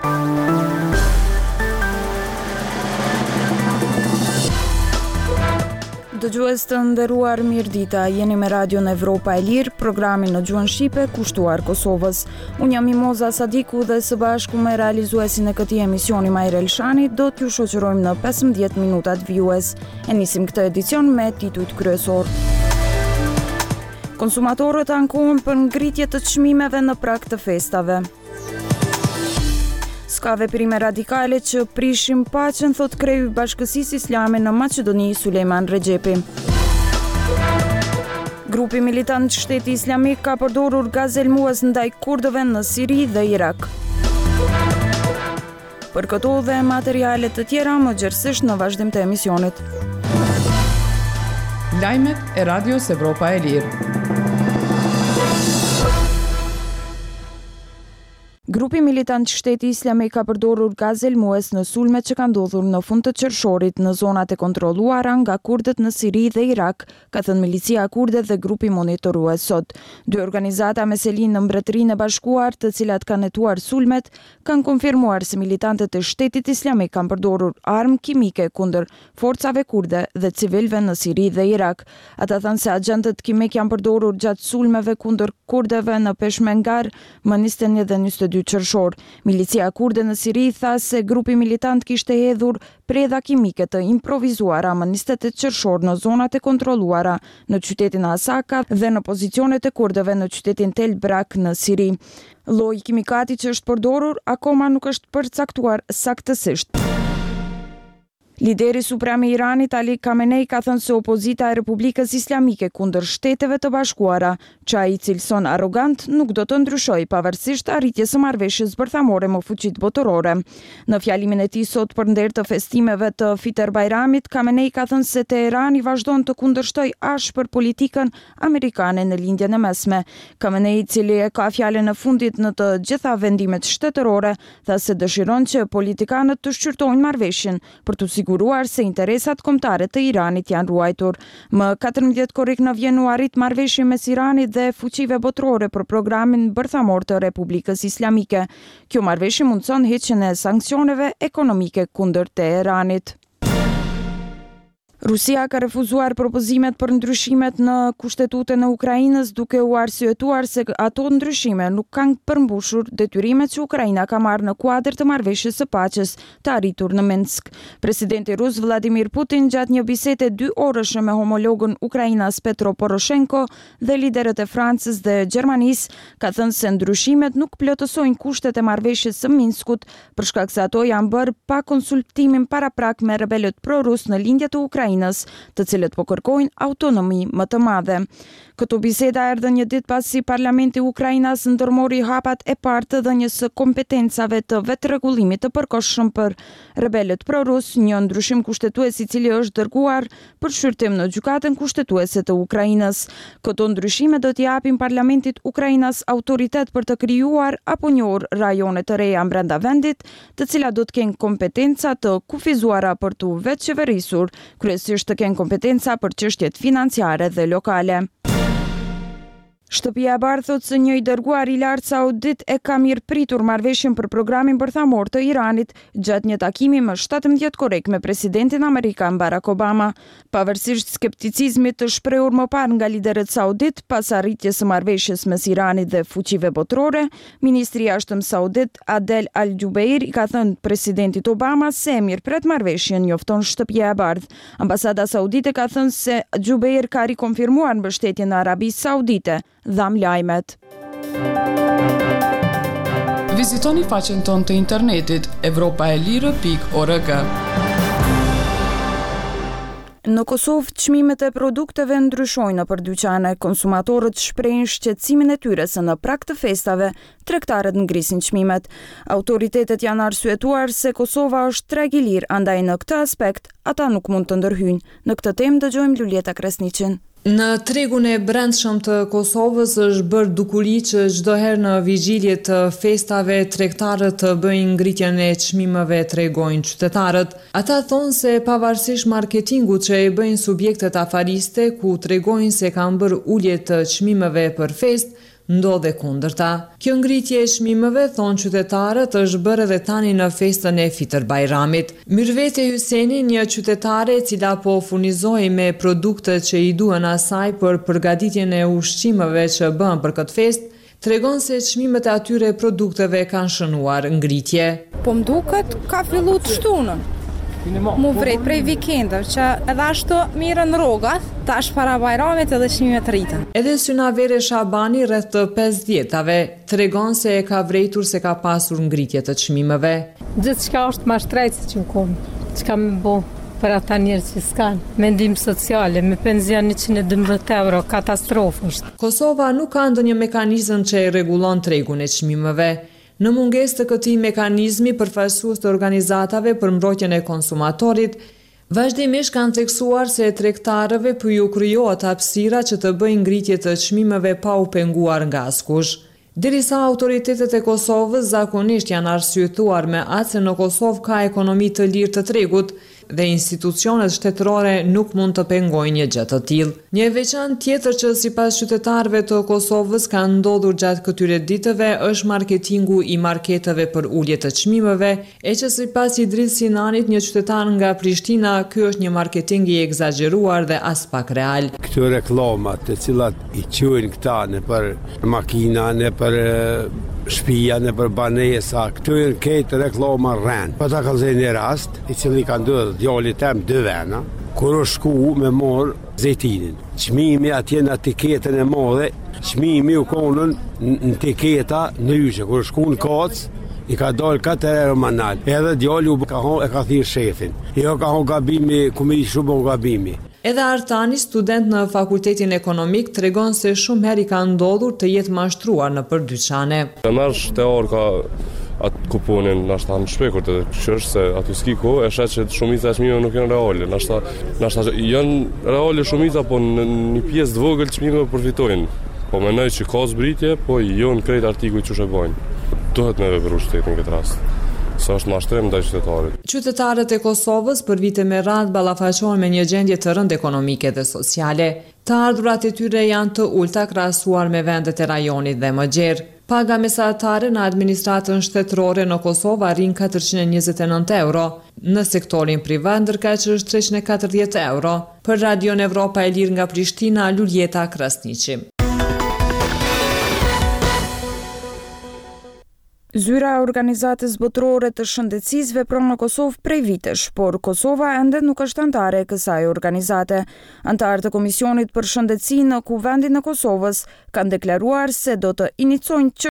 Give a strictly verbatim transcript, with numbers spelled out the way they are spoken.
Dëgjues të nderuar, mirëdita, jeni me Radion Evropa e Lirë, programin në gjuhën shqipe kushtuar Kosovës. Unë jam Mimoza Sadiku dhe së bashku me realizuesin e këtij emisioni Majrë Elshani do t'ju shoqërojmë në pesëmbëdhjetë minutat vijues. E nisim këtë edicion me titujt kryesor. Konsumatorët ankohen për ngritje të çmimeve në prag të festave. Ska veprime radikale që prishim paqen, thot kreu i Bashkësisë Islame në Maqedoni, Sulejman Rexhepi. Grupi militant Shteti Islamik ka përdorur gaz helmues ndaj kurdëve në Siri dhe Irak. Për këto dhe materiale të tjera më gjerësisht në vazhdim të emisionit. Lajmet e Radios Evropa e Lirë. Grupi militant Shteti Islamik ka përdorur gaz helmues në sulmet që kanë ndodhur në fund të qershorit në zonat e kontrolluara nga kurdët në Siri dhe Irak, ka thënë milicia kurde dhe grupi monitorues sot. Dy organizata me selinë në Mbretërinë e Bashkuar, të cilat kanë hetuar sulmet, kanë konfirmuar se militantët e Shtetit Islamik kanë përdorur armë kimike kundër forcave kurde dhe civilëve në Siri dhe Irak. Ata thënë se agentët kimik janë përdorur gjatë sulmeve kundër kurdeve në Peshmergar më njëzet e një dhe njëzet e dy qershor. Milicia kurde në Siri tha se grupi militant kishte hedhur predha kimike të improvizuara më njëzet e tetë qershor në zonat e kontrolluara në qytetin Asaka dhe në pozicionet e kurdëve në qytetin Tel Brak në Siri. Lloji kimikati që është përdorur akoma nuk është përcaktuar saktësisht. Lideri suprem i Iranit Ali Khamenei ka thënë se opozita e Republikës Islamike kundër Shteteve të Bashkuara, që ai cilëson arrogant, nuk do të ndryshojë pavarësisht arritjes së marrëveshjes bërthamore me fuqitë botërore. Në fjalimin e tij sot për nder të festimeve të Fitr Bajramit, Khamenei ka thënë se Teherani vazhdon të kundërshtojë ashpër politikën amerikane në lindjen e mesme. Khamenei, i cili e ka fjalën e fundit në të gjitha vendimet shtetërore, tha se dëshiron që politikanët të shqyrtojnë marrëveshjen për të siguruar se interesat kombëtare të Iranit janë ruajtur. Më katërmbëdhjetë korrik në vjen u arrit marrëveshje mes Iranit dhe fuqive botërore për programin bërthamor të Republikës Islamike. Kjo marrëveshje mundson heqjen e sanksioneve ekonomike kundër Teheranit. Rusia ka refuzuar propozimet për ndryshimet në Kushtetutën e Ukrainës, duke u arsyetuar se ato ndryshime nuk kanë përmbushur detyrimet që Ukraina ka marrë në kuadër të marrëveshjes së paqes të arritur në Minsk. Presidenti rus Vladimir Putin gjatë një bisede dy orëshe me homologën Ukrainas Petro Poroshenko dhe liderët e Francës dhe Gjermanisë ka thënë se ndryshimet nuk plotësojnë kushtet e marrëveshjes së Minskut për shkak se ato janë bërë pa konsultimin paraprak me rebelët pro-rus në lindje të Ukrainës, të cilët po kërkojnë autonomi më të madhe. Këto biseda erdhë një ditë pasi Parlamenti i Ukrainës ndërmori hapat e parë të dhënies së kompetencave të vetërregullimit të përkohshëm për rebelët pro-rus, një ndryshim kushtetues i cili është dërguar për shqyrtim në gjykatën kushtetuese të Ukrainës. Këto ndryshime do t'i japin Parlamentit Ukrainës autoritet për të krijuar apo njohur rajone të reja brenda vendit, të cilat do të kenë kompetenca të kufizuara për të vetëqeverisur, kryesisht të kenë kompetenca për çështjet financiare dhe lokale. Shtëpia e Bardhë thot se një i dërguar i lartë saudit e ka mirëpritur marrëveshjen për programin bërthamor të Iranit gjatë një takimi më shtatëmbëdhjetë korrik me presidentin amerikan Barack Obama. Pavarësisht skepticizmit të shprehur më parë nga liderët saudit pas arritjes së marrëveshjes mes Iranit dhe fuqive botërore, ministri i jashtëm saudit Adel Al-Jubeir i ka thënë presidentit Obama se e mirëpret marrëveshjen, njofton Shtëpia e Bardhë. Ambasada saudite ka thënë se Jubeir ka rikonfirmuar mbështetjen e Arabisë Saudite. Dham lajmet. Vizitoni faqen tonë të internetit evropaelire pikë org. Në Kosovë, çmimet e produkteve ndryshojnë nëpër dyqane. Konsumatorët shprehin shqetësimin e tyre se në prag të festave tregtarët ngrisin çmimet. Autoritetet janë arsyetuar se Kosova është treg i lirë, andaj në këtë aspekt ata nuk mund të ndërhyjnë. Në këtë temë dëgjojmë Lulieta Kresniqin. Në tregun e brendshëm të Kosovës është bërë dukuri që çdo herë në vigjilje të festave tregtarët të bëjnë ngritjen e çmimeve, tregojnë qytetarët. Ata thonë se pavarësisht marketingut që e bëjnë subjektet afariste, ku tregojnë se kanë bërë ulje të çmimeve për fest, ndodhe kundërta. Kjo ngritje e çmimeve, thonë qytetarët, është bërë edhe tani në festën e Fitër Bajramit. Myrvete Hyseni, një qytetare e cila po furnizoi me produktet që i duhen asaj për përgatitjen e ushqimeve që bën për këtë festë, tregon se çmimet e atyre produkteve kanë shënuar ngritje. Po më duket ka fillu të shtunën. Mu vret prej vikendëve që edhe ashtu mirën rrogat, tash para Bajramit edhe çmimet rritën. Edhe Synavere Shabani rreth të pesëdhjetave tregon se e ka vërejtur se ka pasur ngritje të çmimeve. Gjithçka është më shtrejtë që më kom. Çka më bë për ata njerëz që s'kan mendim sociale, me penzion njëqind e dymbëdhjetë euro, katastrofë është. Kosova nuk ka ndonjë mekanizëm që e rregullon tregun e çmimeve. Në mungesë të këtij mekanizmi, përfaqësues të organizatave për mbrojtjen e konsumatorit vazhdimisht kanë theksuar se tregtarëve po ju krijohet hapësira që të bëjnë ngritje të çmimeve pa u penguar nga askush. Derisa autoritetet e Kosovës zakonisht janë arsyetuar me atë se në Kosovë ka ekonomi të lirë të tregut dhe institucionet shtetërore nuk mund të pengojnë një gjë të tillë. Një veçantë tjetër që sipas qytetarëve të Kosovës ka ndodhur gjatë këtyre ditëve është marketingu i marketeve për ulje të çmimeve, e që sipas Idris Sinanit, një qytetar nga Prishtina, ky është një marketing i egzageruar dhe as pak real. Këto reklamat të cilat i quajnë këta në për makina, në për shtëpia, në për banesa, këto janë këtë reklama rënd. Po ta kallëzoj një rast, i cili ka ndodhur djalit tem dy vena, kur është shku me marr zejtinin. Çmimi atje në etiketën e madhe, çmimi u konën në etiketa ndryshe, kur shku në kac, i ka dalë katër euro manal. Edhe djali u ka e ka thirr shefin. Jo ka hu gabimi, kumiri shumë gabimi. Edhe Artani, student në Fakultetin Ekonomik, tregon se shumë herë i ka ndodhur të jetë mashtruar në për dyqane. Nash te orë ka atë kuponin, nashta në shpekur të qërsh se aty s'ki ko, e shet që shumica e çmimeve nuk janë reale. Nashta, nashta janë reale shumica, po në një pjesë të vogël çmimeve përfitojnë. Po mendoj që ka zbritje, po jo në krejt artikuj që shëbojnë. Duhet me vepru shtetin këtë rast. Sa është mashtrim ndaj qytetarit. Qytetarët e Kosovës për vite me radhë ballafaqohen me një gjendje të rëndë ekonomike dhe sociale. Të ardhurat e tyre janë të ulta krahasuar me vendet e rajonit dhe më gjerë. Paga mesatare në administratën shtetërore në Kosovë arrin katërqind e njëzet e nëntë euro, në sektorin privat ndërkaq që është treqind e katërdhjetë euro. Për Radion Evropa e Lirë nga Prishtina, Luljeta Krasniqi. Zyra e Organizatës Botërore të Shëndetësisë vepron në Kosovë prej vitesh, por Kosova ende nuk është antare e kësaj organizate. Antarët e Komisionit për Shëndetësi në Kuvendin e Kosovës kanë deklaruar se do të iniciojnë